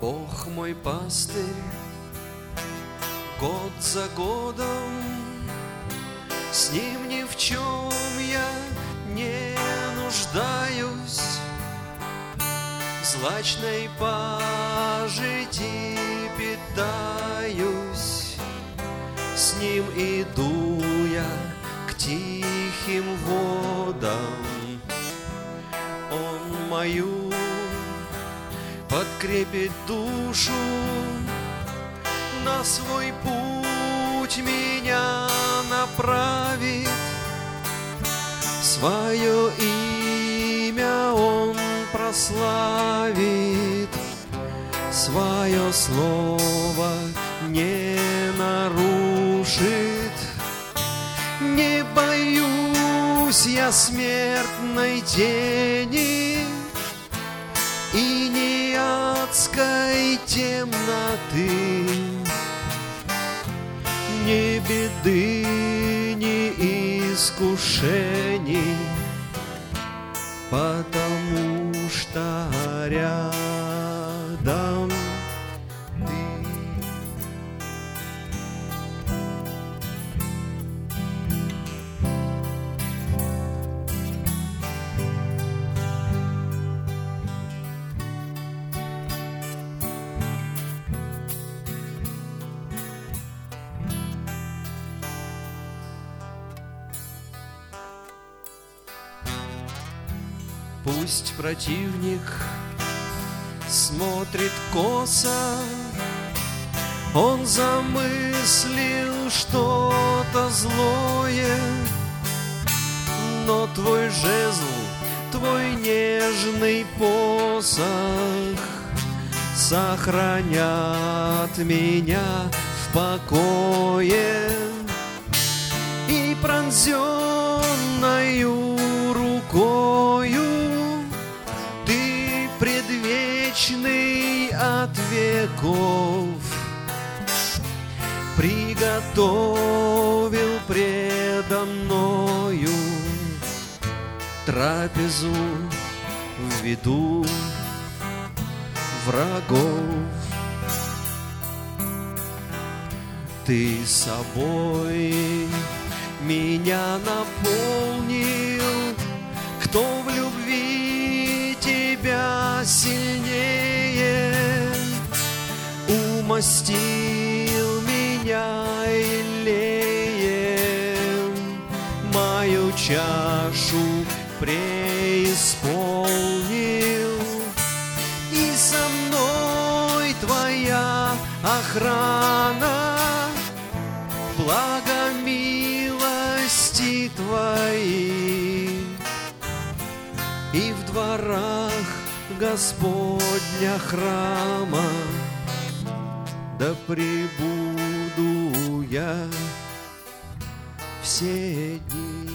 Бог мой пастырь, год за годом, с Ним ни в чем я не нуждаюсь. В злачной пажити питаюсь, с Ним иду я к тихим водам. Он мою подкрепит душу, на свой путь меня направит. Свое имя Он прославит, свое слово не нарушит. Не боюсь я смертной тени и ни адской темноты, ни беды, ни искушений, потому что рядом Ты. Пусть противник смотрит косо, он замыслил что-то злое, но Твой жезл, Твой нежный посох сохранят меня в покое. И пронзенною рукою Ты предвечный от веков приготовил предо мною трапезу в виду врагов. Ты собой меня наполнил, кто в любви Тебя сильнее, умастил меня елеем, мою чашу преисполнил, и со мной Твоя охрана, благо милости Твои, и в дворах Господня храма да пребуду я все дни.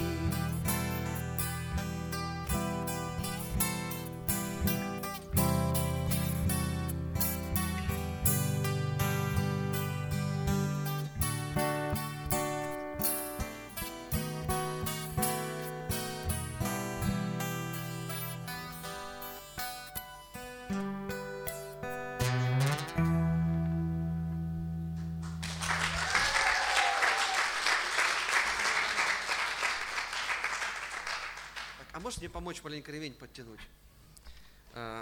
А можешь мне помочь маленько ремень подтянуть?